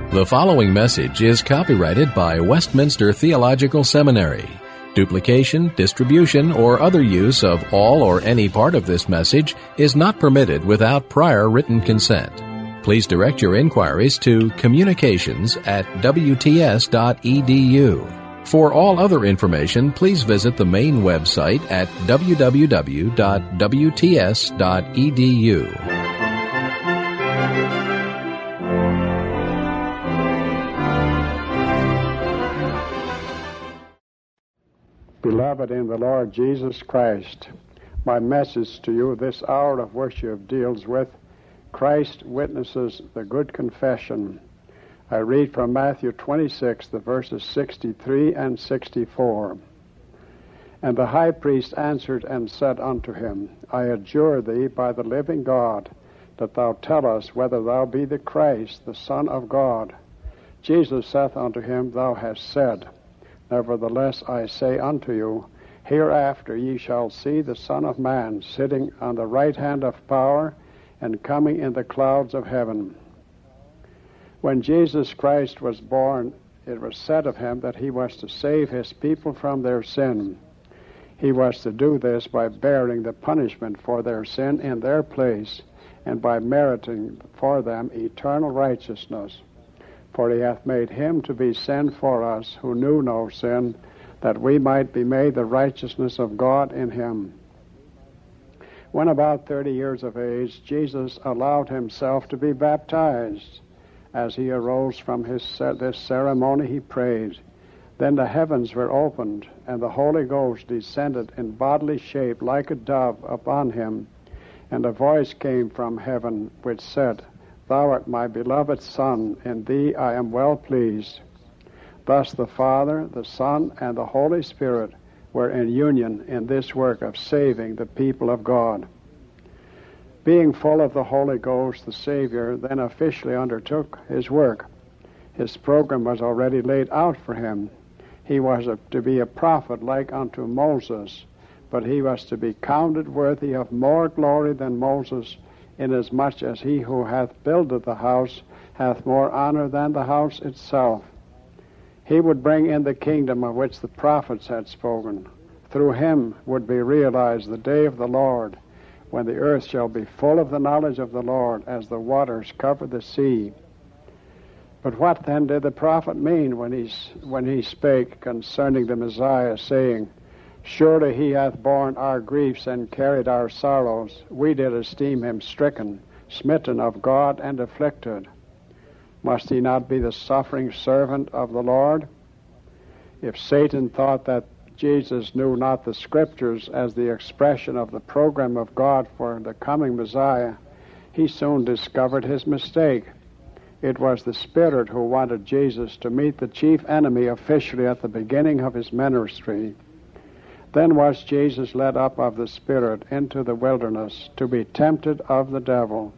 The following message is copyrighted by Westminster Theological Seminary. Duplication, distribution, or other use of all or any part of this message is not permitted without prior written consent. Please direct your inquiries to communications@wts.edu. For all other information, please visit the main website at www.wts.edu. Beloved in the Lord Jesus Christ, my message to you this hour of worship deals with Christ witnesses the good confession. I read from Matthew 26, the verses 63 and 64. And the high priest answered and said unto him, I adjure thee by the living God, that thou tell us whether thou be the Christ, the Son of God. Jesus saith unto him, Thou hast said. Nevertheless I say unto you, hereafter ye shall see the Son of Man sitting on the right hand of power and coming in the clouds of heaven. When Jesus Christ was born, it was said of him that he was to save his people from their sin. He was to do this by bearing the punishment for their sin in their place and by meriting for them eternal righteousness. For he hath made him to be sin for us who knew no sin, that we might be made the righteousness of God in him. When about 30 years of age, Jesus allowed himself to be baptized. As he arose from this ceremony, he prayed. Then the heavens were opened, and the Holy Ghost descended in bodily shape like a dove upon him. And a voice came from heaven, which said, Thou art my beloved Son, in thee I am well pleased. Thus the Father, the Son, and the Holy Spirit were in union in this work of saving the people of God. Being full of the Holy Ghost, the Savior then officially undertook his work. His program was already laid out for him. He was to be a prophet like unto Moses, but he was to be counted worthy of more glory than Moses, inasmuch as he who hath builded the house hath more honor than the house itself. He would bring in the kingdom of which the prophets had spoken. Through him would be realized the day of the Lord, when the earth shall be full of the knowledge of the Lord, as the waters cover the sea. But what then did the prophet mean when he spake concerning the Messiah, saying, Surely he hath borne our griefs and carried our sorrows. We did esteem him stricken, smitten of God, and afflicted. Must he not be the suffering servant of the Lord? If Satan thought that Jesus knew not the Scriptures as the expression of the program of God for the coming Messiah, he soon discovered his mistake. It was the Spirit who wanted Jesus to meet the chief enemy officially at the beginning of his ministry. Then was Jesus led up of the Spirit into the wilderness to be tempted of the devil.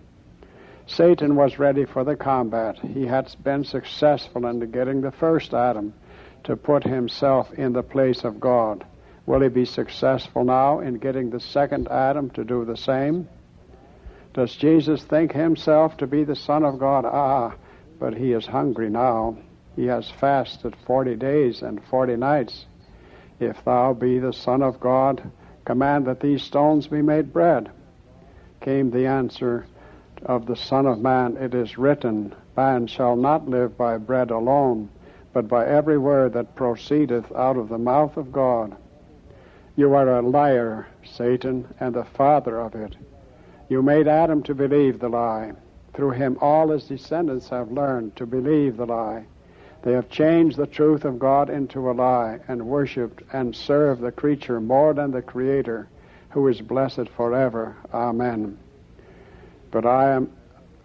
Satan was ready for the combat. He had been successful in getting the first Adam to put himself in the place of God. Will he be successful now in getting the second Adam to do the same? Does Jesus think himself to be the Son of God? But he is hungry now. He has fasted 40 days and 40 nights. If thou be the Son of God, command that these stones be made bread. Came the answer of the Son of Man, It is written, Man shall not live by bread alone, but by every word that proceedeth out of the mouth of God. You are a liar, Satan, and the father of it. You made Adam to believe the lie. Through him all his descendants have learned to believe the lie. They have changed the truth of God into a lie and worshipped and served the creature more than the Creator, who is blessed forever. Amen. But I am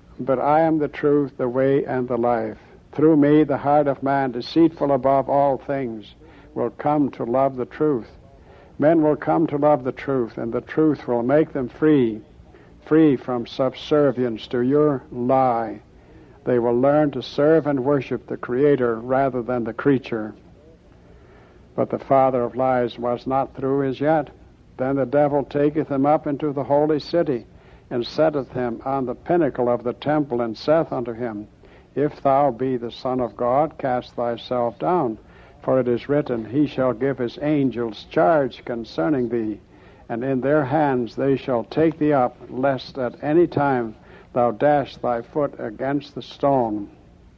the truth, the way, and the life. Through me the heart of man, deceitful above all things, will come to love the truth. Men will come to love the truth, and the truth will make them free from subservience to your lie. They will learn to serve and worship the Creator rather than the creature. But the father of lies was not through as yet. Then the devil taketh him up into the holy city, and setteth him on the pinnacle of the temple, and saith unto him, If thou be the Son of God, cast thyself down. For it is written, He shall give His angels charge concerning thee, and in their hands they shall take thee up, lest at any time thou dash thy foot against the stone.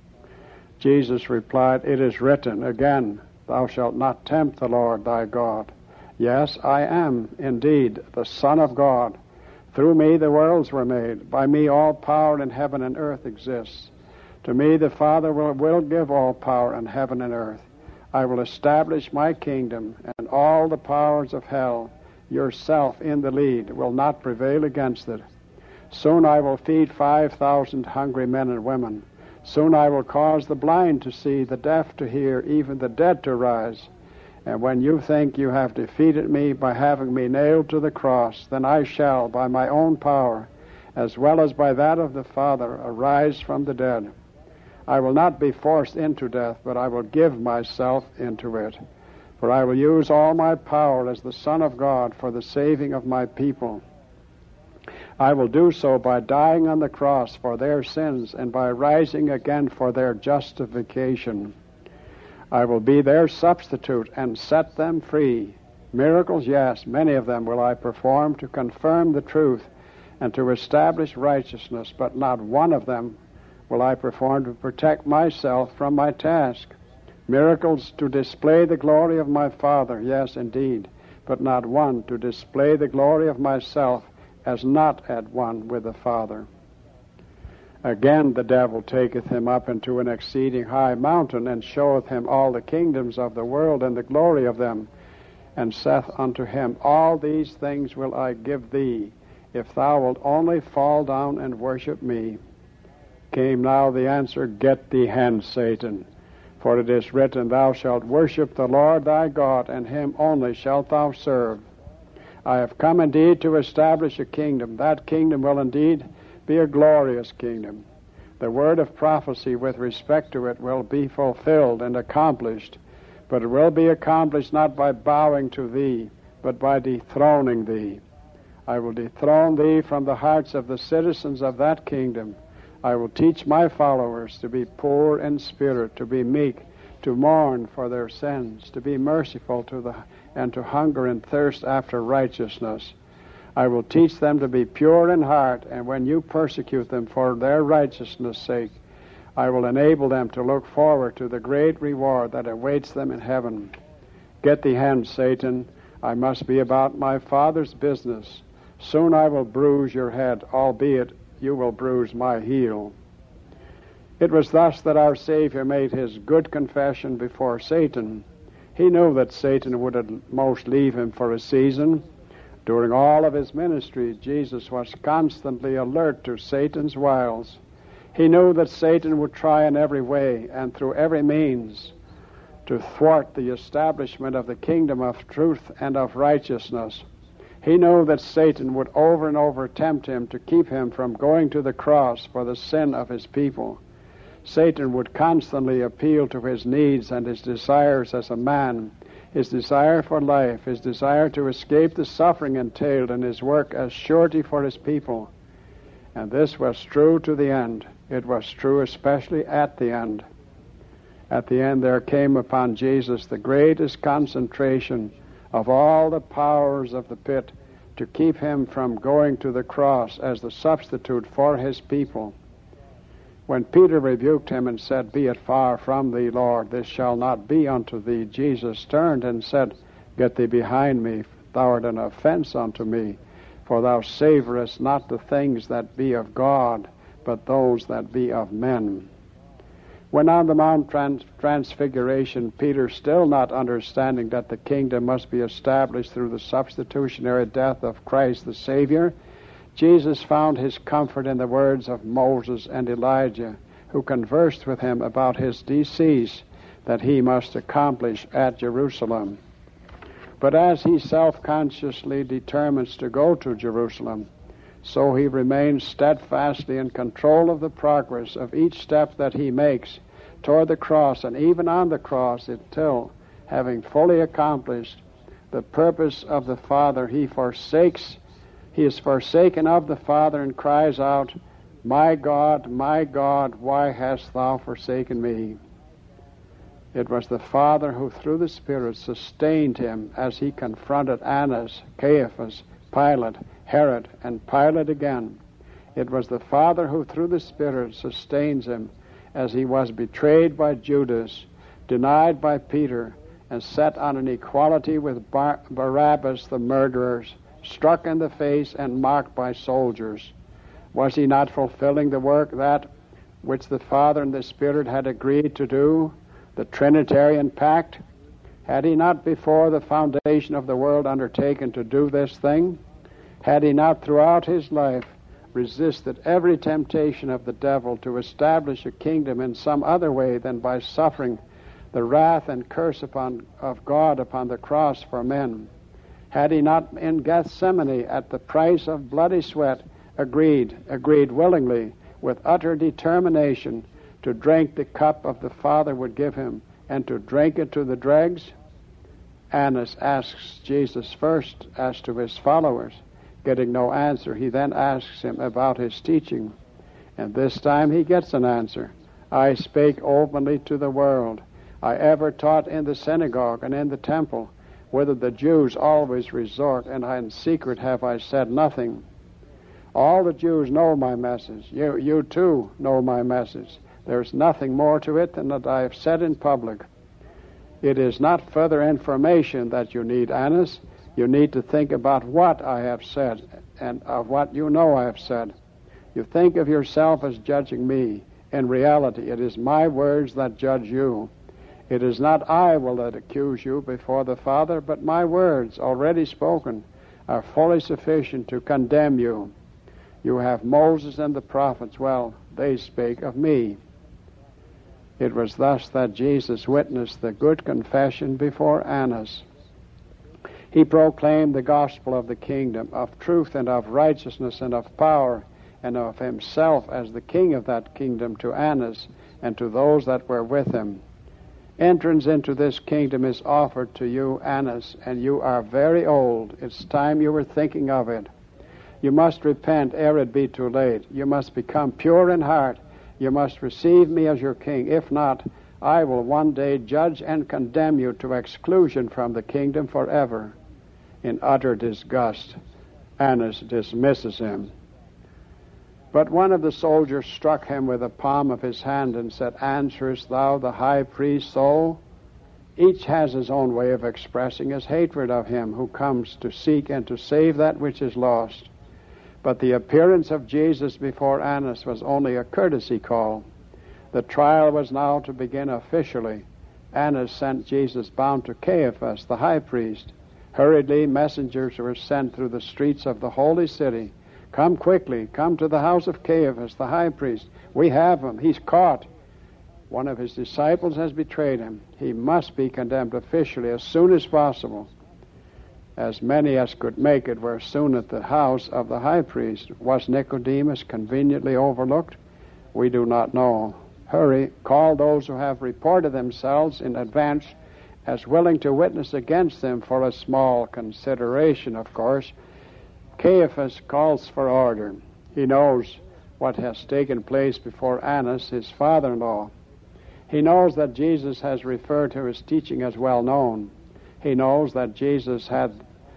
Jesus replied, It is written again, Thou shalt not tempt the Lord thy God. Yes, I am indeed the Son of God. Through me the worlds were made. By me all power in heaven and earth exists. To me the Father will give all power in heaven and earth. I will establish my kingdom, and all the powers of hell, yourself in the lead, will not prevail against it. Soon I will feed 5,000 hungry men and women. Soon I will cause the blind to see, the deaf to hear, even the dead to rise. And when you think you have defeated me by having me nailed to the cross, then I shall, by my own power, as well as by that of the Father, arise from the dead. I will not be forced into death, but I will give myself into it. For I will use all my power as the Son of God for the saving of my people. I will do so by dying on the cross for their sins and by rising again for their justification. I will be their substitute and set them free. Miracles, yes, many of them will I perform to confirm the truth and to establish righteousness, but not one of them will I perform to protect myself from my task. Miracles to display the glory of my Father, yes, indeed, but not one to display the glory of myself as not at one with the Father. Again the devil taketh him up into an exceeding high mountain, and showeth him all the kingdoms of the world and the glory of them, and saith unto him, All these things will I give thee, if thou wilt only fall down and worship me. Came now the answer, Get thee hence, Satan. For it is written, Thou shalt worship the Lord thy God, and him only shalt thou serve. I have come indeed to establish a kingdom. That kingdom will indeed be a glorious kingdom. The word of prophecy with respect to it will be fulfilled and accomplished, but it will be accomplished not by bowing to thee, but by dethroning thee. I will dethrone thee from the hearts of the citizens of that kingdom. I will teach my followers to be poor in spirit, to be meek, to mourn for their sins, to be merciful and to hunger and thirst after righteousness. I will teach them to be pure in heart, and when you persecute them for their righteousness' sake, I will enable them to look forward to the great reward that awaits them in heaven. Get thee hence, Satan. I must be about my Father's business. Soon I will bruise your head, albeit you will bruise my heel. It was thus that our Savior made his good confession before Satan. He knew that Satan would at most leave him for a season. During all of his ministry, Jesus was constantly alert to Satan's wiles. He knew that Satan would try in every way and through every means to thwart the establishment of the kingdom of truth and of righteousness. He knew that Satan would over and over tempt him to keep him from going to the cross for the sin of his people. Satan would constantly appeal to his needs and his desires as a man, his desire for life, his desire to escape the suffering entailed in his work as surety for his people. And this was true to the end. It was true especially at the end. At the end there came upon Jesus the greatest concentration of all the powers of the pit to keep him from going to the cross as the substitute for his people. When Peter rebuked him and said, Be it far from thee, Lord, this shall not be unto thee, Jesus turned and said, Get thee behind me, thou art an offense unto me, for thou savorest not the things that be of God, but those that be of men. When on the Mount Transfiguration, Peter, still not understanding that the kingdom must be established through the substitutionary death of Christ the Savior, Jesus found his comfort in the words of Moses and Elijah, who conversed with him about his decease that he must accomplish at Jerusalem. But as he self-consciously determines to go to Jerusalem, so he remains steadfastly in control of the progress of each step that he makes toward the cross, and even on the cross until, having fully accomplished the purpose of the Father, he is forsaken of the Father and cries out, my God, why hast thou forsaken me?" It was the Father who, through the Spirit, sustained him as he confronted Annas, Caiaphas, Pilate, Herod, and Pilate again. It was the Father who, through the Spirit, sustains him as he was betrayed by Judas, denied by Peter, and set on an equality with Barabbas the murderers, struck in the face and mocked by soldiers. Was he not fulfilling the work that which the Father and the Spirit had agreed to do, the Trinitarian pact? Had he not before the foundation of the world undertaken to do this thing? Had he not throughout his life resisted every temptation of the devil to establish a kingdom in some other way than by suffering the wrath and curse of God upon the cross for men? Had he not in Gethsemane at the price of bloody sweat agreed willingly with utter determination to drink the cup of the Father would give him and to drink it to the dregs? Annas asks Jesus first as to his followers. Getting no answer, he then asks him about his teaching. And this time he gets an answer. "I spake openly to the world. I ever taught in the synagogue and in the temple, whither the Jews always resort, and in secret have I said nothing." All the Jews know my message. You too know my message. There's nothing more to it than that I have said in public. It is not further information that you need, Annas. You need to think about what I have said and of what you know I have said. You think of yourself as judging me. In reality, it is my words that judge you. It is not I that accuse you before the Father, but my words, already spoken, are fully sufficient to condemn you. You have Moses and the prophets. Well, they spake of me. It was thus that Jesus witnessed the good confession before Annas. He proclaimed the gospel of the kingdom, of truth and of righteousness and of power, and of himself as the king of that kingdom to Annas and to those that were with him. Entrance into this kingdom is offered to you, Annas, and you are very old. It's time you were thinking of it. You must repent ere it be too late. You must become pure in heart. You must receive me as your king. If not, I will one day judge and condemn you to exclusion from the kingdom forever. In utter disgust, Annas dismisses him. But one of the soldiers struck him with the palm of his hand and said, "Answerest thou the high priest so?" Each has his own way of expressing his hatred of him who comes to seek and to save that which is lost. But the appearance of Jesus before Annas was only a courtesy call. The trial was now to begin officially. Annas sent Jesus bound to Caiaphas, the high priest. Hurriedly, messengers were sent through the streets of the holy city. "Come quickly, come to the house of Caiaphas, the high priest. We have him. He's caught. One of his disciples has betrayed him. He must be condemned officially as soon as possible." As many as could make it were soon at the house of the high priest. Was Nicodemus conveniently overlooked? We do not know. Hurry, call those who have reported themselves in advance as willing to witness against them for a small consideration, of course. Caiaphas calls for order. He knows what has taken place before Annas, his father-in-law. He knows that Jesus has referred to his teaching as well known. He knows that Jesus had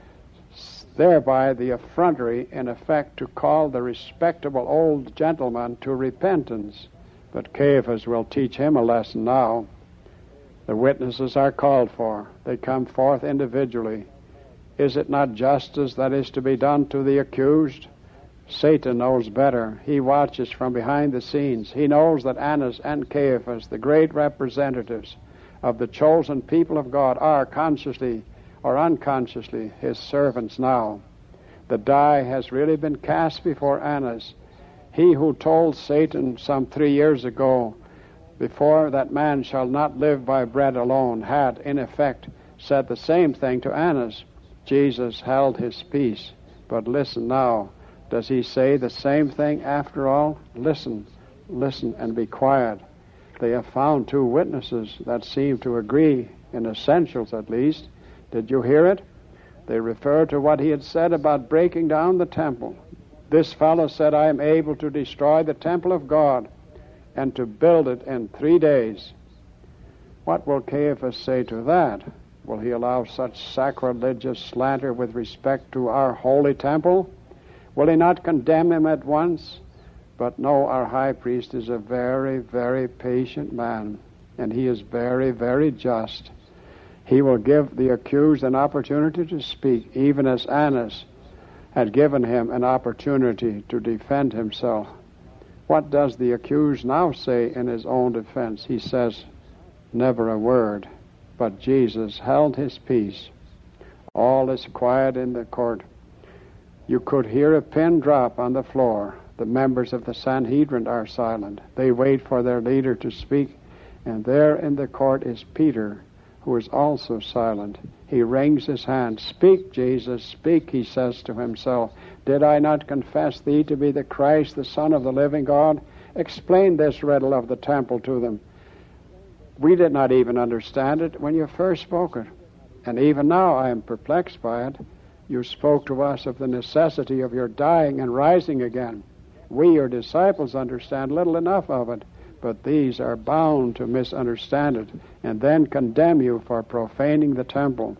thereby the effrontery, in effect, to call the respectable old gentleman to repentance. But Caiaphas will teach him a lesson now. The witnesses are called for. They come forth individually. Is it not justice that is to be done to the accused? Satan knows better. He watches from behind the scenes. He knows that Annas and Caiaphas, the great representatives of the chosen people of God, are consciously or unconsciously his servants now. The die has really been cast before Annas. He who told Satan some 3 years ago, "Before that man shall not live by bread alone," had, in effect, said the same thing to Annas. Jesus held his peace. But listen now. Does he say the same thing after all? Listen, and be quiet. They have found 2 witnesses that seem to agree, in essentials at least. Did you hear it? They refer to what he had said about breaking down the temple. This fellow said, I am able to destroy the temple of God and to build it in 3 days. What will Caiaphas say to that? Will he allow such sacrilegious slander with respect to our holy temple? Will he not condemn him at once? But no, our high priest is a very, very patient man, and he is very, very just. He will give the accused an opportunity to speak, even as Annas had given him an opportunity to defend himself. What does the accused now say in his own defense? He says, never a word. But Jesus held his peace. All is quiet in the court. You could hear a pin drop on the floor. The members of the Sanhedrin are silent. They wait for their leader to speak, and there in the court is Peter, who is also silent. He wrings his hand. Speak, Jesus, speak, he says to himself. Did I not confess thee to be the Christ, the Son of the living God? Explain this riddle of the temple to them. We did not even understand it when you first spoke it. And even now I am perplexed by it. You spoke to us of the necessity of your dying and rising again. We, your disciples, understand little enough of it, but these are bound to misunderstand it and then condemn you for profaning the temple.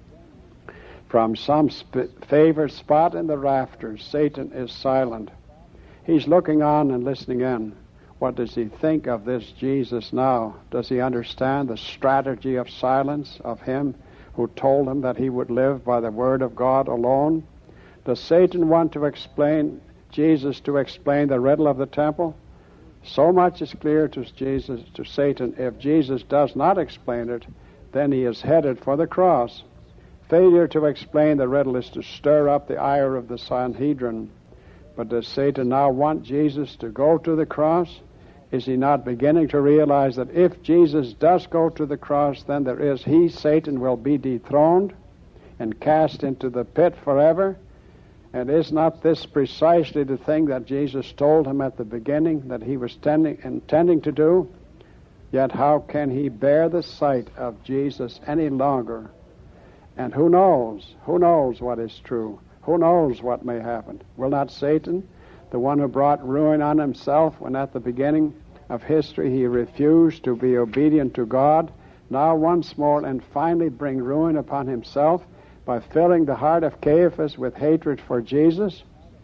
From some favored spot in the rafters, Satan is silent. He's looking on and listening in. What does he think of this Jesus now? Does he understand the strategy of silence of him who told him that he would live by the word of God alone? Does Satan want to explain Jesus to explain the riddle of the temple? So much is clear to Satan. If Jesus does not explain it, then he is headed for the cross. Failure to explain the riddle is to stir up the ire of the Sanhedrin. But does Satan now want Jesus to go to the cross? Is he not beginning to realize that if Jesus does go to the cross, then Satan, will be dethroned and cast into the pit forever? And is not this precisely the thing that Jesus told him at the beginning that he was intending to do? Yet how can he bear the sight of Jesus any longer? And who knows what is true? Who knows what may happen? Will not Satan, the one who brought ruin on himself when at the beginning of history he refused to be obedient to God, now once more and finally bring ruin upon himself by filling the heart of Caiaphas with hatred for Jesus?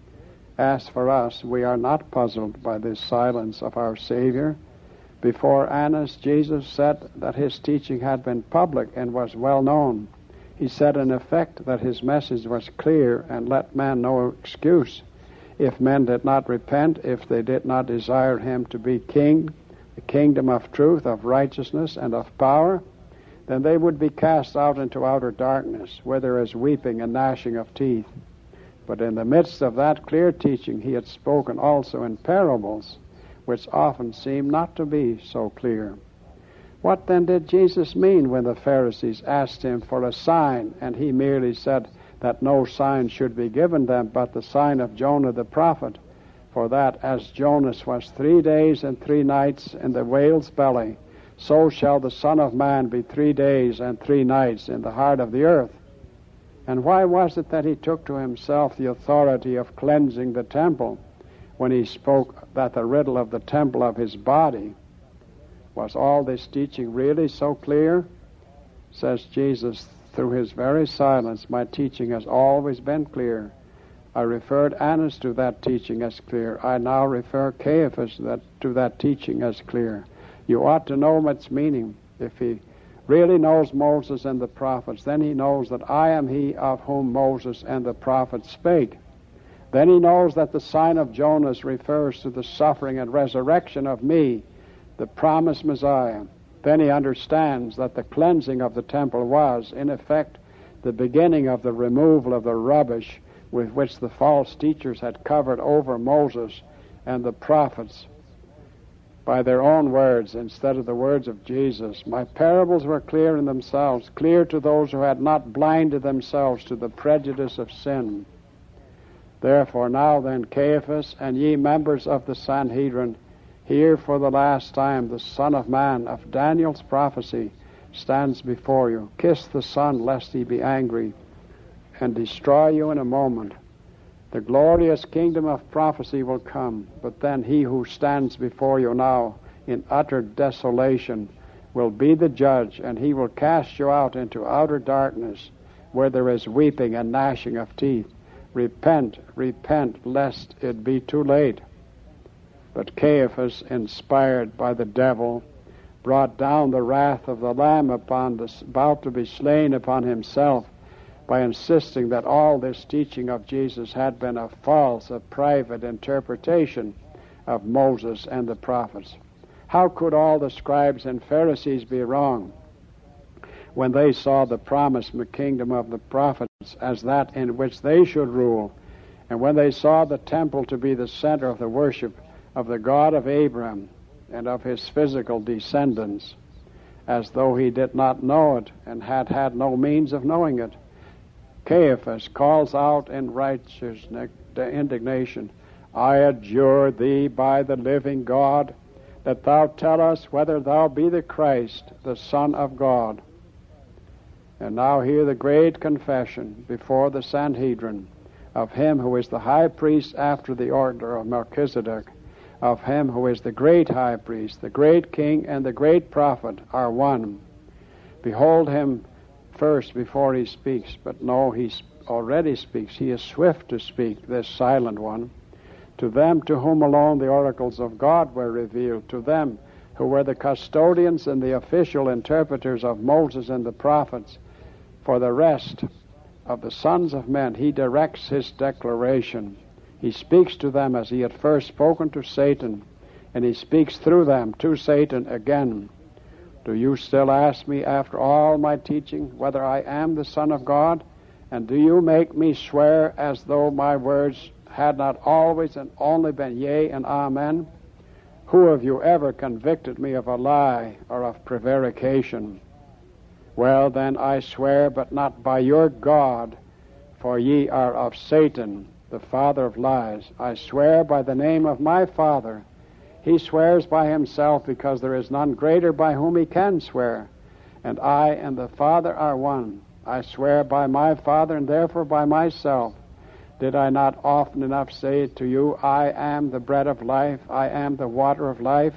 As for us, we are not puzzled by this silence of our Savior. Before Annas, Jesus said that his teaching had been public and was well known. He said in effect that his message was clear and let man no excuse. If men did not repent, if they did not desire him to be king, the kingdom of truth, of righteousness, and of power, then they would be cast out into outer darkness, where there is weeping and gnashing of teeth. But in the midst of that clear teaching, he had spoken also in parables, which often seem not to be so clear. What then did Jesus mean when the Pharisees asked him for a sign, and he merely said that no sign should be given them but the sign of Jonah the prophet? For that as Jonas was 3 days and 3 nights in the whale's belly, so shall the Son of Man be 3 days and 3 nights in the heart of the earth. And why was it that he took to himself the authority of cleansing the temple when he spoke that the riddle of the temple of his body? Was all this teaching really so clear? Says Jesus, through his very silence, my teaching has always been clear. I referred Annas to that teaching as clear. I now refer Caiaphas to that teaching as clear. You ought to know its meaning. If he really knows Moses and the prophets, then he knows that I am he of whom Moses and the prophets spake. Then he knows that the sign of Jonas refers to the suffering and resurrection of me, the promised Messiah. Then he understands that the cleansing of the temple was, in effect, the beginning of the removal of the rubbish with which the false teachers had covered over Moses and the prophets by their own words instead of the words of Jesus. My parables were clear in themselves, clear to those who had not blinded themselves to the prejudice of sin. Therefore now then, Caiaphas, and ye members of the Sanhedrin, here for the last time the Son of Man of Daniel's prophecy stands before you. Kiss the Son, lest he be angry and destroy you in a moment. The glorious kingdom of prophecy will come, but then he who stands before you now in utter desolation will be the judge, and he will cast you out into outer darkness, where there is weeping and gnashing of teeth. Repent, repent, lest it be too late. But Caiaphas, inspired by the devil, brought down the wrath of the Lamb upon the about to be slain upon himself by insisting that all this teaching of Jesus had been a false, a private interpretation of Moses and the prophets. How could all the scribes and Pharisees be wrong when they saw the promised kingdom of the prophets as that in which they should rule, and when they saw the temple to be the center of the worship of the God of Abraham and of his physical descendants, as though he did not know it and had had no means of knowing it? Caiaphas calls out in righteous indignation, I adjure thee by the living God, that thou tell us whether thou be the Christ, the Son of God. And now hear the great confession before the Sanhedrin of him who is the high priest after the order of Melchizedek, of him who is the great high priest, the great king, and the great prophet are one. Behold him first before he speaks, but no, he already speaks. He is swift to speak, this silent one. To them to whom alone the oracles of God were revealed, to them who were the custodians and the official interpreters of Moses and the prophets, for the rest of the sons of men, he directs his declaration. He speaks to them as he had first spoken to Satan, and he speaks through them to Satan again. Do you still ask me after all my teaching whether I am the Son of God? And do you make me swear as though my words had not always and only been yea and amen? Who of you ever convicted me of a lie or of prevarication? Well, then I swear, but not by your God, for ye are of Satan, the father of lies. I swear by the name of my Father. He swears by himself, because there is none greater by whom he can swear. And I and the Father are one. I swear by my Father, and therefore by myself. Did I not often enough say to you, I am the bread of life, I am the water of life,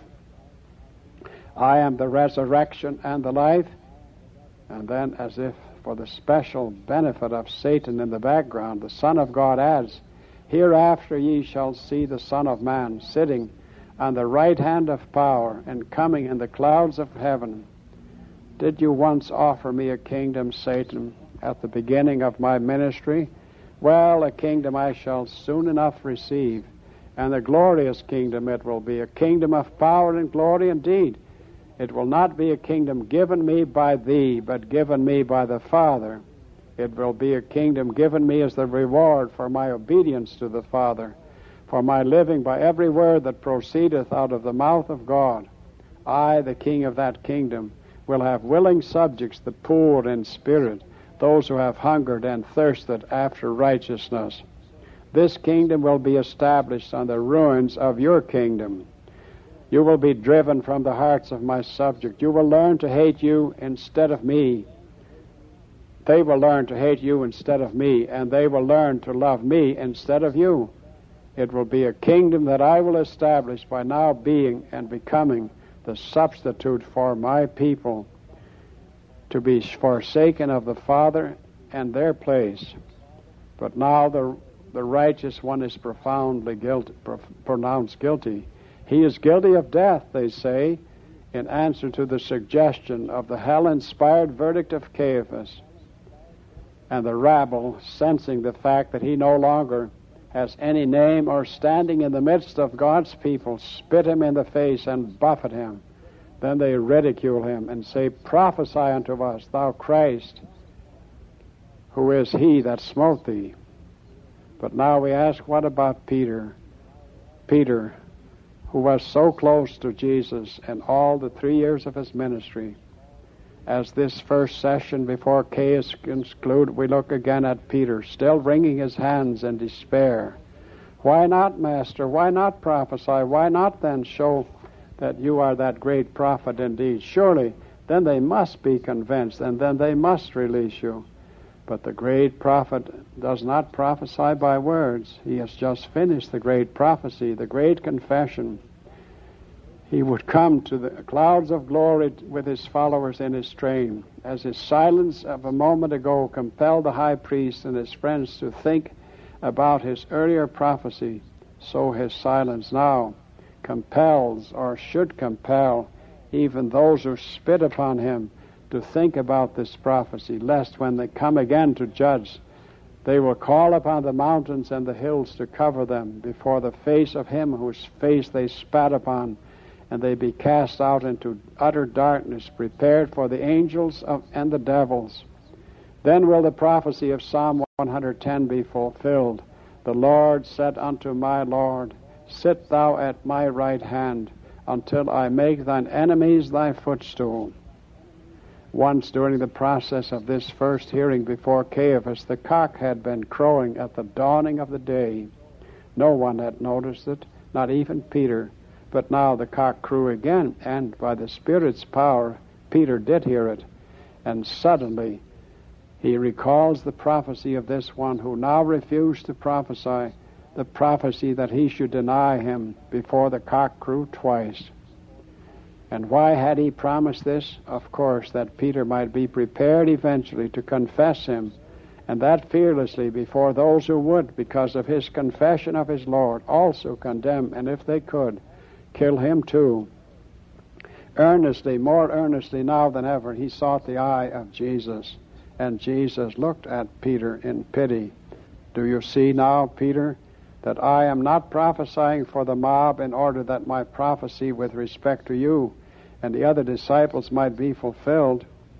I am the resurrection and the life? And then, as if for the special benefit of Satan in the background, the Son of God adds, Hereafter ye shall see the Son of Man sitting on the right hand of power and coming in the clouds of heaven. Did you once offer me a kingdom, Satan, at the beginning of my ministry? Well, a kingdom I shall soon enough receive, and a glorious kingdom it will be, a kingdom of power and glory indeed. It will not be a kingdom given me by thee, but given me by the Father. It will be a kingdom given me as the reward for my obedience to the Father, for my living by every word that proceedeth out of the mouth of God. I, the king of that kingdom, will have willing subjects, the poor in spirit, those who have hungered and thirsted after righteousness. This kingdom will be established on the ruins of your kingdom. You will be driven from the hearts of my subject. You will learn to hate you instead of me. They will learn to hate you instead of me, and they will learn to love me instead of you. It will be a kingdom that I will establish by now being and becoming the substitute for my people, to be forsaken of the Father and their place. But now the righteous one is profoundly pronounced guilty. He is guilty of death, they say, in answer to the suggestion of the hell-inspired verdict of Caiaphas. And the rabble, sensing the fact that he no longer has any name or standing in the midst of God's people, spit him in the face and buffet him. Then they ridicule him and say, Prophesy unto us, thou Christ, who is he that smote thee? But now we ask, what about Peter? Peter, who was so close to Jesus in all the 3 years of his ministry. As this first session before Caiaphas concluded, we look again at Peter, still wringing his hands in despair. Why not, Master? Why not prophesy? Why not then show that you are that great prophet indeed? Surely, then they must be convinced, and then they must release you. But the great prophet does not prophesy by words. He has just finished the great prophecy, the great confession. He would come to the clouds of glory with his followers in his train. As his silence of a moment ago compelled the high priest and his friends to think about his earlier prophecy, so his silence now compels, or should compel, even those who spit upon him to think about this prophecy, lest when they come again to judge, they will call upon the mountains and the hills to cover them before the face of him whose face they spat upon, and they be cast out into utter darkness, prepared for the angels and the devils. Then will the prophecy of Psalm 110 be fulfilled. The Lord said unto my Lord, Sit thou at my right hand, until I make thine enemies thy footstool. Once during the process of this first hearing before Caiaphas, the cock had been crowing at the dawning of the day. No one had noticed it, not even Peter. But now the cock crew again, and by the Spirit's power, Peter did hear it. And suddenly he recalls the prophecy of this one who now refused to prophesy, the prophecy that he should deny him before the cock crew twice. And why had he promised this? Of course, that Peter might be prepared eventually to confess him, and that fearlessly before those who would, because of his confession of his Lord, also condemn, and if they could, kill him too. Earnestly, more earnestly now than ever, he sought the eye of Jesus, and Jesus looked at Peter in pity. Do you see now, Peter, that I am not prophesying for the mob in order that my prophecy with respect to you and the other disciples might be fulfilled?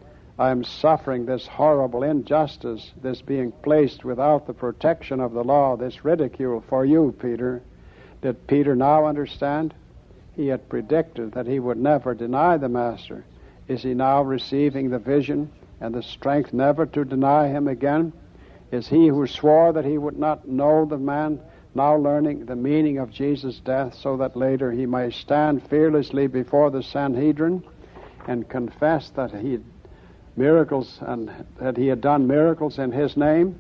I am suffering this horrible injustice, this being placed without the protection of the law, this ridicule for you, Peter. Did Peter now understand? He had predicted that he would never deny the Master. Is he now receiving the vision and the strength never to deny him again? Is he who swore that he would not know the man now learning the meaning of Jesus' death so that later he may stand fearlessly before the Sanhedrin and confess that he had miracles and that he had done miracles in his name?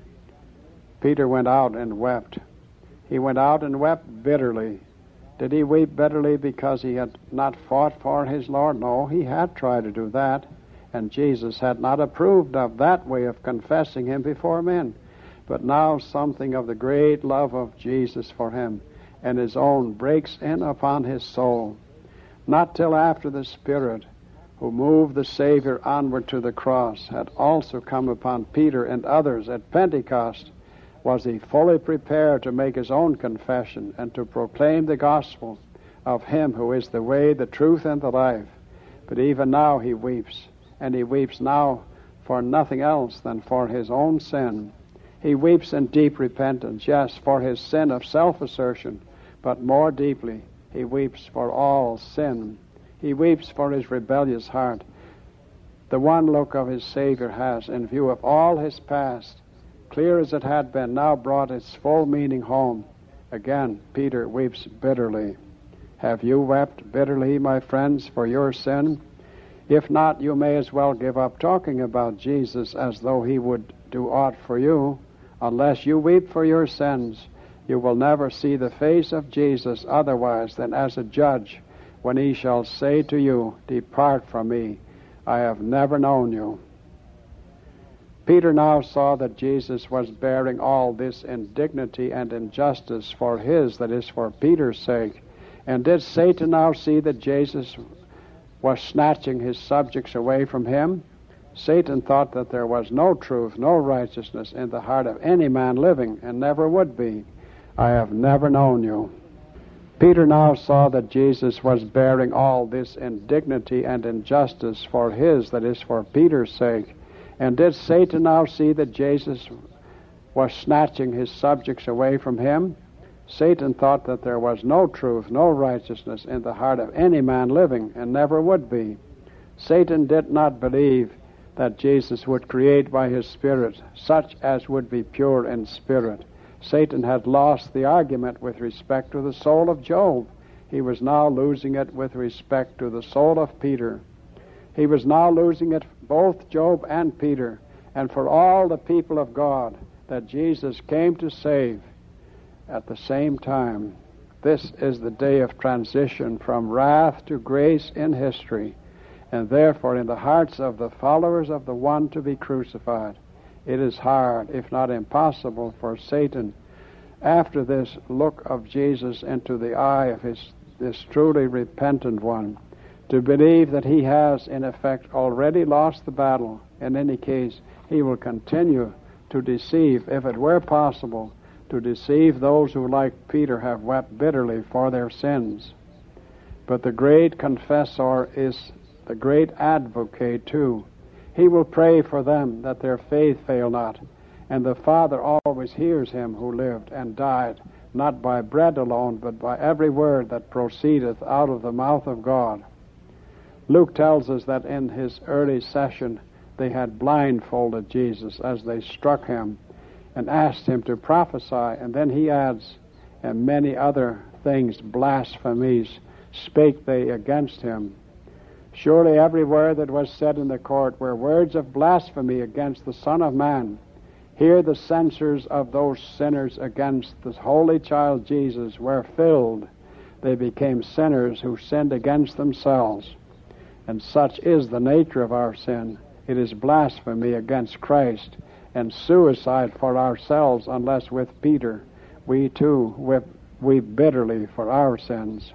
Peter went out and wept. He went out and wept bitterly. Did he weep bitterly because he had not fought for his Lord? No, he had tried to do that, and Jesus had not approved of that way of confessing him before men. But now something of the great love of Jesus for him and his own breaks in upon his soul. Not till after the Spirit, who moved the Savior onward to the cross, had also come upon Peter and others at Pentecost, was he fully prepared to make his own confession and to proclaim the gospel of him who is the way, the truth, and the life. But even now he weeps, and he weeps now for nothing else than for his own sin. He weeps in deep repentance, yes, for his sin of self-assertion, but more deeply, he weeps for all sin. He weeps for his rebellious heart. The one look of his Savior has, in view of all his past, clear as it had been, now brought its full meaning home. Again, Peter weeps bitterly. Have you wept bitterly, my friends, for your sin? If not, you may as well give up talking about Jesus as though he would do aught for you. Unless you weep for your sins, you will never see the face of Jesus otherwise than as a judge, when he shall say to you, Depart from me, I have never known you. Peter now saw that Jesus was bearing all this indignity and injustice for his, that is, for Peter's sake. And did Satan now see that Jesus was snatching his subjects away from him? Satan thought that there was no truth, no righteousness in the heart of any man living, and never would be. I have never known you. Peter now saw that Jesus was bearing all this indignity and injustice for his, that is, for Peter's sake. And did Satan now see that Jesus was snatching his subjects away from him? Satan thought that there was no truth, no righteousness in the heart of any man living, and never would be. Satan did not believe that Jesus would create by his Spirit such as would be pure in spirit. Satan had lost the argument with respect to the soul of Job. He was now losing it with respect to the soul of Peter. He was now losing it, both Job and Peter, and for all the people of God that Jesus came to save at the same time. This is the day of transition from wrath to grace in history, and therefore in the hearts of the followers of the one to be crucified. It is hard, if not impossible, for Satan, after this look of Jesus into the eye of this truly repentant one, to believe that he has, in effect, already lost the battle. In any case, he will continue to deceive, if it were possible, to deceive those who, like Peter, have wept bitterly for their sins. But the great confessor is the great advocate, too. He will pray for them that their faith fail not, and the Father always hears him who lived and died, not by bread alone, but by every word that proceedeth out of the mouth of God. Luke tells us that in his early session they had blindfolded Jesus as they struck him and asked him to prophesy, and then he adds, and many other things, blasphemies, spake they against him. Surely every word that was said in the court were words of blasphemy against the Son of Man. Here the censors of those sinners against the Holy Child Jesus were filled. They became sinners who sinned against themselves. And such is the nature of our sin. It is blasphemy against Christ and suicide for ourselves, unless with Peter we too weep bitterly for our sins.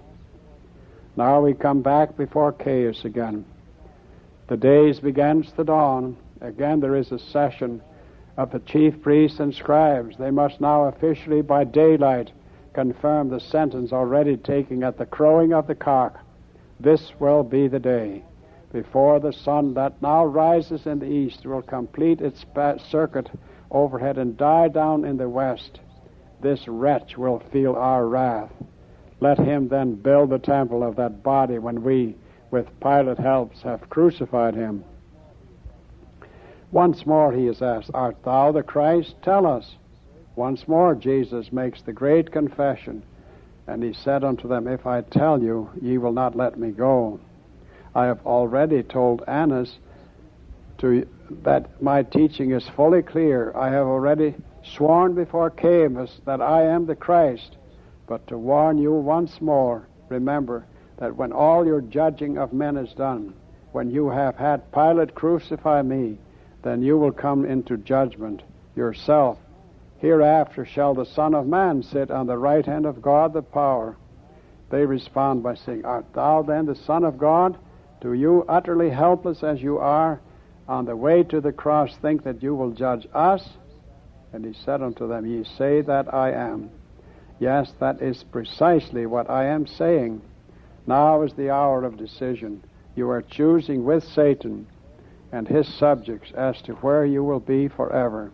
Now we come back before Caius again. The days begins to dawn. Again there is a session of the chief priests and scribes. They must now officially by daylight confirm the sentence already taken at the crowing of the cock. This will be the day before the sun that now rises in the east will complete its circuit overhead and die down in the west. This wretch will feel our wrath. Let him then build the temple of that body when we, with Pilate's helps, have crucified him. Once more he is asked, Art thou the Christ? Tell us. Once more Jesus makes the great confession, and he said unto them, If I tell you, ye will not let me go. I have already told Annas that my teaching is fully clear. I have already sworn before Caiaphas that I am the Christ. But to warn you once more, remember that when all your judging of men is done, when you have had Pilate crucify me, then you will come into judgment yourself. Hereafter shall the Son of Man sit on the right hand of God the power. They respond by saying, Art thou then the Son of God? Do you, utterly helpless as you are, on the way to the cross, think that you will judge us? And he said unto them, Ye say that I am. Yes, that is precisely what I am saying. Now is the hour of decision. You are choosing with Satan and his subjects as to where you will be forever.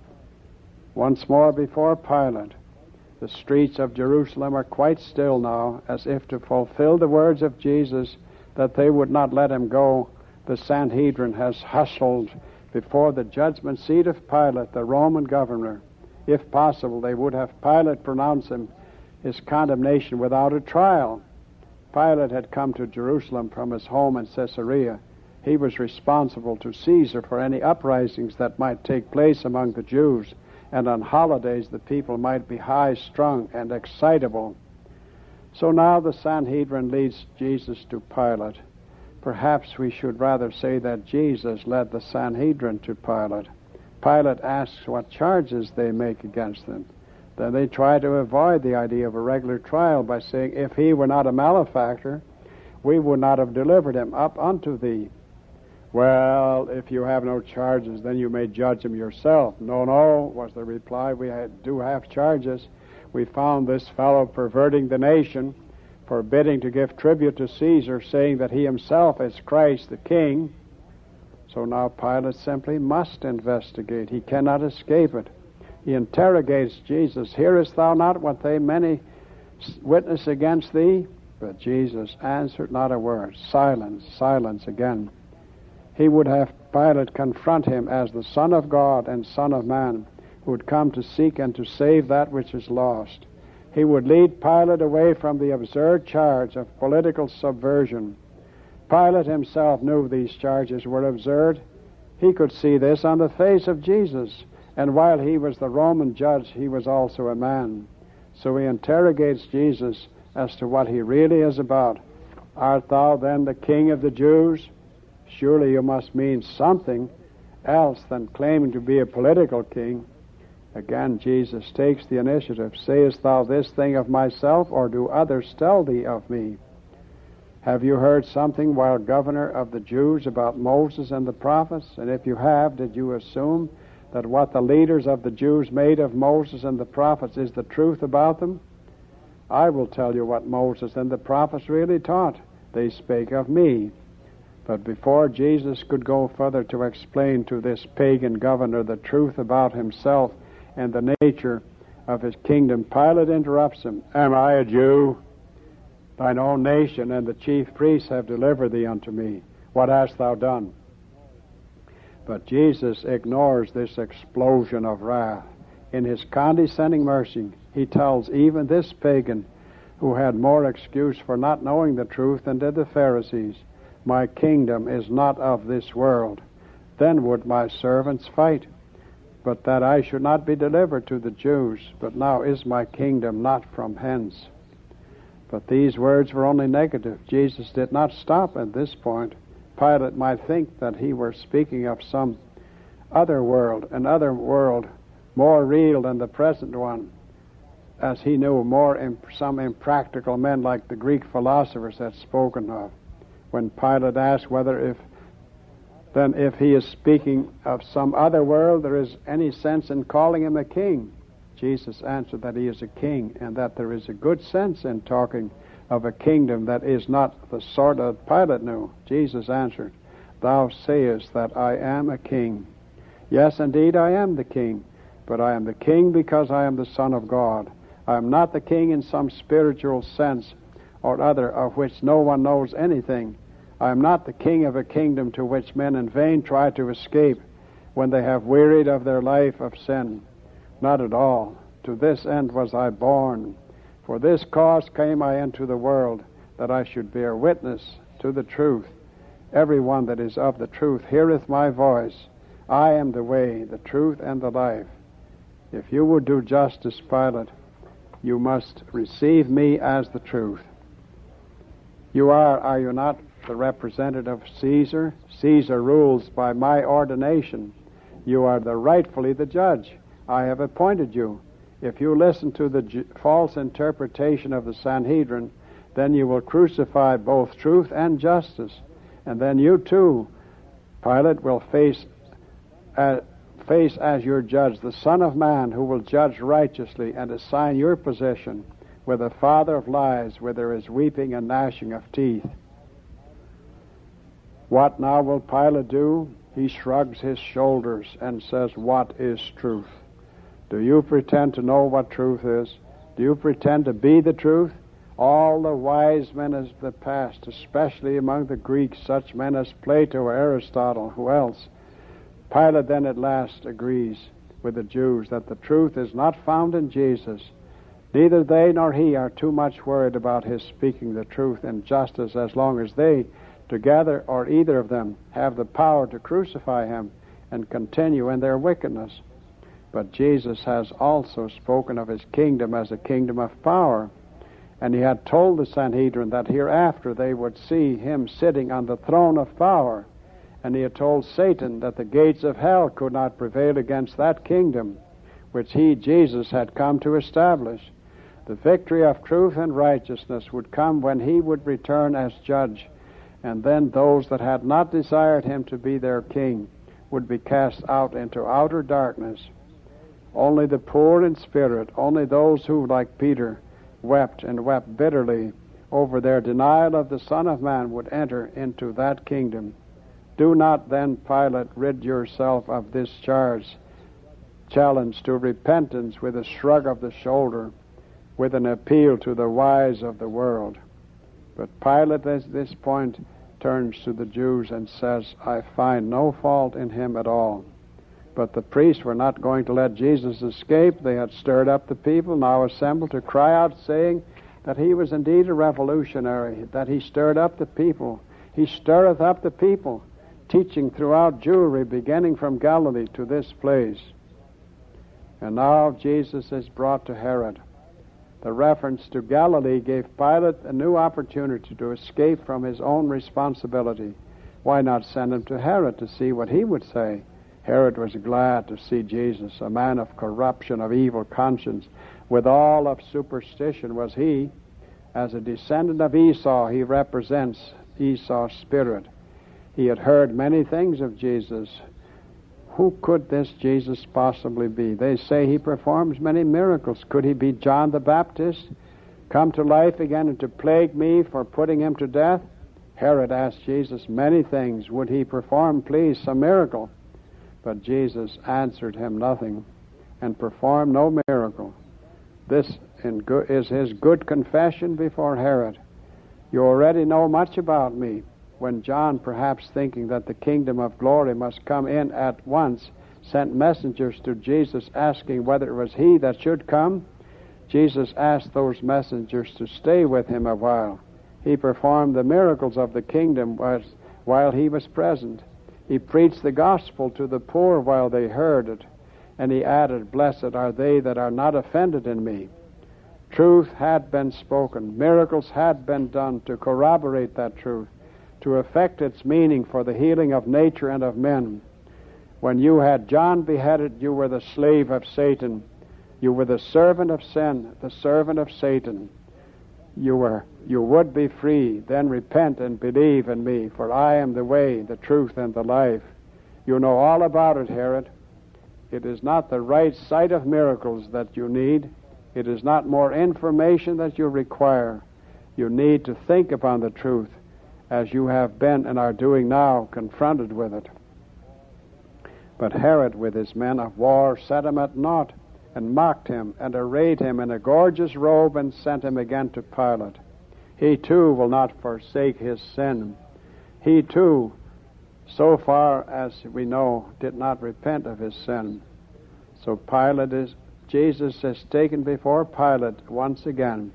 Once more before Pilate, the streets of Jerusalem are quite still now, as if to fulfill the words of Jesus that they would not let him go. The Sanhedrin has hustled before the judgment seat of Pilate, the Roman governor. If possible, they would have Pilate pronounce his condemnation without a trial. Pilate had come to Jerusalem from his home in Caesarea. He was responsible to Caesar for any uprisings that might take place among the Jews, and on holidays the people might be high-strung and excitable. So now the Sanhedrin leads Jesus to Pilate. Perhaps we should rather say that Jesus led the Sanhedrin to Pilate. Pilate asks what charges they make against them. Then they try to avoid the idea of a regular trial by saying, If he were not a malefactor, we would not have delivered him up unto thee. Well, if you have no charges, then you may judge him yourself. No, was the reply. We do have charges. We found this fellow perverting the nation, forbidding to give tribute to Caesar, saying that he himself is Christ the King. So now Pilate simply must investigate. He cannot escape it. He interrogates Jesus, Hearest thou not what they many witness against thee? But Jesus answered not a word. Silence again. He would have Pilate confront him as the Son of God and Son of Man, who would come to seek and to save that which is lost. He would lead Pilate away from the absurd charge of political subversion. Pilate himself knew these charges were absurd. He could see this on the face of Jesus. And while he was the Roman judge, he was also a man. So he interrogates Jesus as to what he really is about. Art thou then the king of the Jews? Surely you must mean something else than claiming to be a political king. Again, Jesus takes the initiative. Sayest thou this thing of myself, or do others tell thee of me? Have you heard something while governor of the Jews about Moses and the prophets? And if you have, did you assume that what the leaders of the Jews made of Moses and the prophets is the truth about them? I will tell you what Moses and the prophets really taught. They spake of me. But before Jesus could go further to explain to this pagan governor the truth about himself and the nature of his kingdom, Pilate interrupts him. Am I a Jew? Thine own nation and the chief priests have delivered thee unto me. What hast thou done? But Jesus ignores this explosion of wrath. In his condescending mercy, he tells even this pagan, who had more excuse for not knowing the truth than did the Pharisees, my kingdom is not of this world. Then would my servants fight, but that I should not be delivered to the Jews. But now is my kingdom not from hence. But these words were only negative. Jesus did not stop at this point. Pilate might think that he were speaking of some other world, another world more real than the present one, as he knew some impractical men like the Greek philosophers had spoken of. When Pilate asked whether if he is speaking of some other world, there is any sense in calling him a king, Jesus answered that he is a king, and that there is a good sense in talking of a kingdom that is not the sort that Pilate knew. Jesus answered, Thou sayest that I am a king. Yes, indeed, I am the king, but I am the king because I am the Son of God. I am not the king in some spiritual sense or other of which no one knows anything. I am not the king of a kingdom to which men in vain try to escape when they have wearied of their life of sin. Not at all. To this end was I born. For this cause came I into the world, that I should bear witness to the truth. Every one that is of the truth heareth my voice. I am the way, the truth, and the life. If you would do justice, Pilate, you must receive me as the truth. You are you not, the representative of Caesar? Caesar rules by my ordination. You are rightfully the judge. I have appointed you. If you listen to the false interpretation of the Sanhedrin, then you will crucify both truth and justice. And then you too, Pilate, will face as your judge the Son of Man, who will judge righteously and assign your position with the father of lies, where there is weeping and gnashing of teeth. What now will Pilate do? He shrugs his shoulders and says, What is truth? Do you pretend to know what truth is? Do you pretend to be the truth? All the wise men of the past, especially among the Greeks, such men as Plato or Aristotle, who else? Pilate then at last agrees with the Jews that the truth is not found in Jesus. Neither they nor he are too much worried about his speaking the truth in justice, as long as they, together or either of them, have the power to crucify him and continue in their wickedness. But Jesus has also spoken of his kingdom as a kingdom of power, and he had told the Sanhedrin that hereafter they would see him sitting on the throne of power, and he had told Satan that the gates of hell could not prevail against that kingdom which he, Jesus, had come to establish. The victory of truth and righteousness would come when he would return as judge, and then those that had not desired him to be their king would be cast out into outer darkness. Only the poor in spirit, only those who, like Peter, wept and wept bitterly over their denial of the Son of Man would enter into that kingdom. Do not then, Pilate, rid yourself of this challenge to repentance with a shrug of the shoulder, with an appeal to the wise of the world. But Pilate at this point turns to the Jews and says, I find no fault in him at all. But the priests were not going to let Jesus escape. They had stirred up the people, now assembled to cry out, saying that he was indeed a revolutionary, that he stirred up the people. He stirreth up the people. teaching throughout Jewry, beginning from Galilee to this place. And now Jesus is brought to Herod. The reference to Galilee gave Pilate a new opportunity to escape from his own responsibility. Why not send him to Herod to see what he would say? Herod was glad to see Jesus, a man of corruption, of evil conscience, with all of superstition was he. As a descendant of Esau, he represents Esau's spirit. He had heard many things of Jesus. Who could this Jesus possibly be? They say he performs many miracles. Could he be John the Baptist, come to life again and to plague me for putting him to death? Herod asked Jesus many things. Would he perform, please, some miracle? But Jesus answered him nothing and performed no miracle. This is his good confession before Herod. You already know much about me. When John, perhaps thinking that the kingdom of glory must come in at once, sent messengers to Jesus asking whether it was he that should come, Jesus asked those messengers to stay with him a while. He performed the miracles of the kingdom while he was present. He preached the gospel to the poor while they heard it. And he added, "Blessed are they that are not offended in me." Truth had been spoken. Miracles had been done to corroborate that truth, to effect its meaning for the healing of nature and of men. When you had John beheaded, you were the slave of Satan. You were the servant of sin, the servant of Satan. You would be free. Then repent and believe in me, for I am the way, the truth, and the life. You know all about it, Herod. It is not the right sight of miracles that you need. It is not more information that you require. You need to think upon the truth, as you have been and are doing now, confronted with it. But Herod, with his men of war, set him at naught, and mocked him, and arrayed him in a gorgeous robe, and sent him again to Pilate. He too will not forsake his sin. He too, so far as we know, did not repent of his sin. So Jesus is taken before Pilate once again.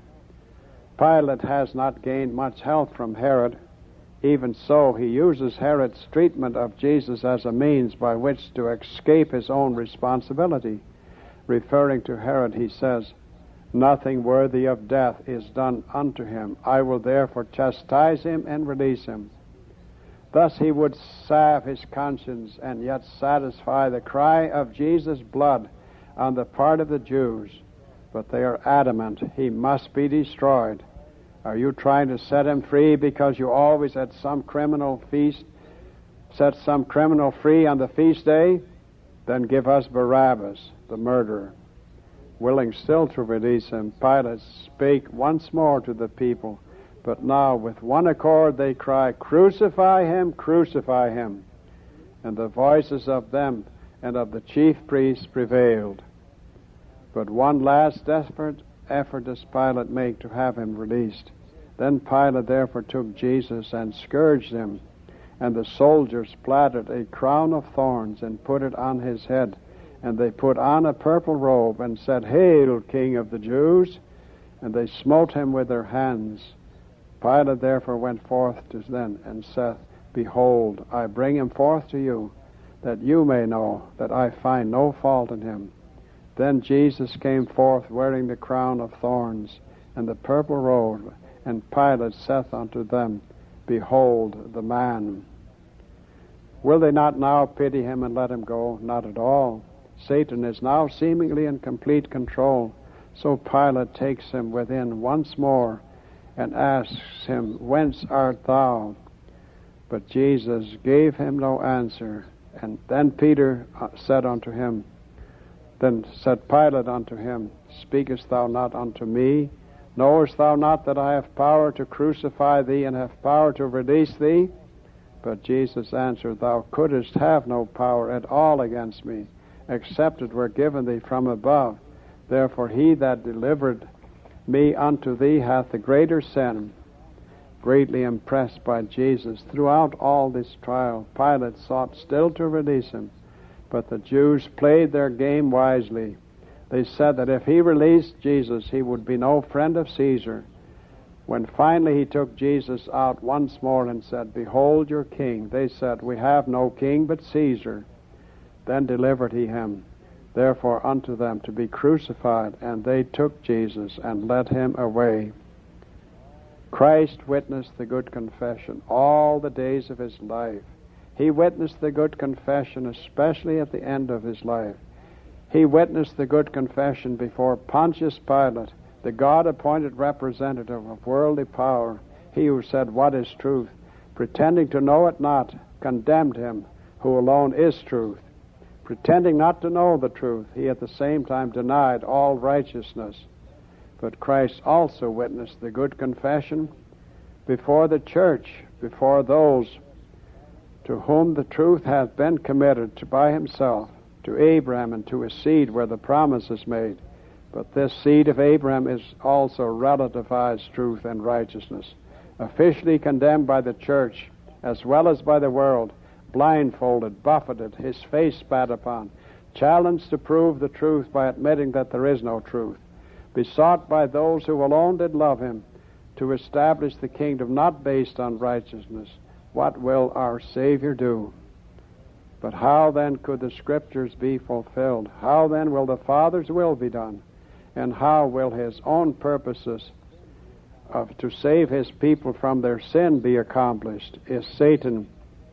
Pilate has not gained much help from Herod. Even so, he uses Herod's treatment of Jesus as a means by which to escape his own responsibility. Referring to Herod, he says, "Nothing worthy of death is done unto him. I will therefore chastise him and release him." Thus he would salve his conscience and yet satisfy the cry of Jesus' blood on the part of the Jews. But they are adamant he must be destroyed. Are you trying to set him free because you always at some criminal feast set some criminal free on the feast day? Then give us Barabbas, the murderer. Willing still to release him, Pilate spake once more to the people, but now with one accord they cry, "Crucify him, crucify him." And the voices of them and of the chief priests prevailed. But one last desperate effort does Pilate make to have him released. Then Pilate therefore took Jesus and scourged him, and the soldiers platted a crown of thorns and put it on his head. And they put on a purple robe and said, "Hail, King of the Jews!" And they smote him with their hands. Pilate therefore went forth to them and said, "Behold, I bring him forth to you, that you may know that I find no fault in him." Then Jesus came forth wearing the crown of thorns and the purple robe, and Pilate saith unto them, "Behold the man." Will they not now pity him and let him go? Not at all. Satan is now seemingly in complete control. So Pilate takes him within once more and asks him, "Whence art thou?" But Jesus gave him no answer. And then Peter said unto him, Then said Pilate unto him, "Speakest thou not unto me? Knowest thou not that I have power to crucify thee and have power to release thee?" But Jesus answered, "Thou couldst have no power at all against me, except it were given thee from above. Therefore he that delivered me unto thee hath the greater sin." Greatly impressed by Jesus, throughout all this trial, Pilate sought still to release him. But the Jews played their game wisely. They said that if he released Jesus, he would be no friend of Caesar. When finally he took Jesus out once more and said, "Behold your king," they said, "We have no king but Caesar." Then delivered he him, therefore, unto them to be crucified, and they took Jesus and led him away. Christ witnessed the good confession all the days of his life. He witnessed the good confession especially at the end of his life. He witnessed the good confession before Pontius Pilate, the God-appointed representative of worldly power, he who said, "What is truth?" pretending to know it not, condemned him who alone is truth. Pretending not to know the truth, he at the same time denied all righteousness. But Christ also witnessed the good confession before the church, before those to whom the truth hath been committed by himself, to Abraham and to his seed where the promise is made. But this seed of Abraham is also relativized truth and righteousness, officially condemned by the church as well as by the world, blindfolded, buffeted, his face spat upon, challenged to prove the truth by admitting that there is no truth, besought by those who alone did love him to establish the kingdom not based on righteousness. What will our Savior do? But how then could the Scriptures be fulfilled? How then will the Father's will be done? And how will his own purposes to save his people from their sin be accomplished? Is Satan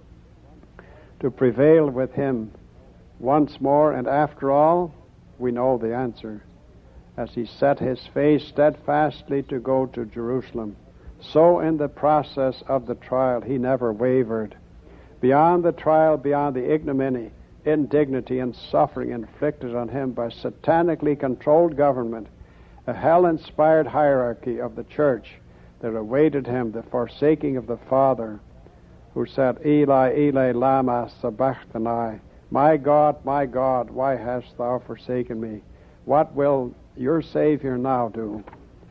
to prevail with him once more? And after all, we know the answer. As he set his face steadfastly to go to Jerusalem, so in the process of the trial he never wavered. Beyond the trial, beyond the ignominy, indignity, and suffering inflicted on him by satanically controlled government, a hell-inspired hierarchy of the church, there awaited him the forsaking of the Father, who said, "Eli, Eli, lama sabachthani," my God, why hast thou forsaken me?" What will your Savior now do?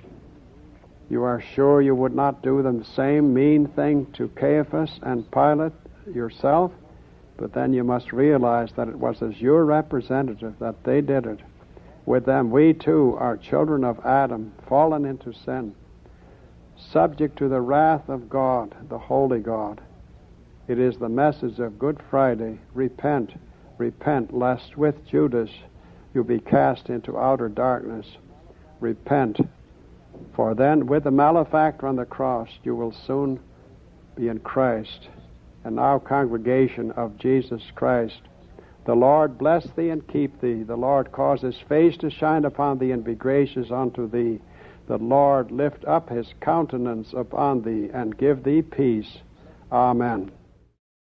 You are sure you would not do the same mean thing to Caiaphas and Pilate yourself? But then you must realize that it was as your representative that they did it. With them, we too are children of Adam, fallen into sin, subject to the wrath of God, the holy God. It is the message of Good Friday: repent, repent, lest with Judas you be cast into outer darkness. Repent, for then with the malefactor on the cross you will soon be in Christ. And now, congregation of Jesus Christ, the Lord bless thee and keep thee. The Lord cause his face to shine upon thee and be gracious unto thee. The Lord lift up his countenance upon thee and give thee peace. Amen.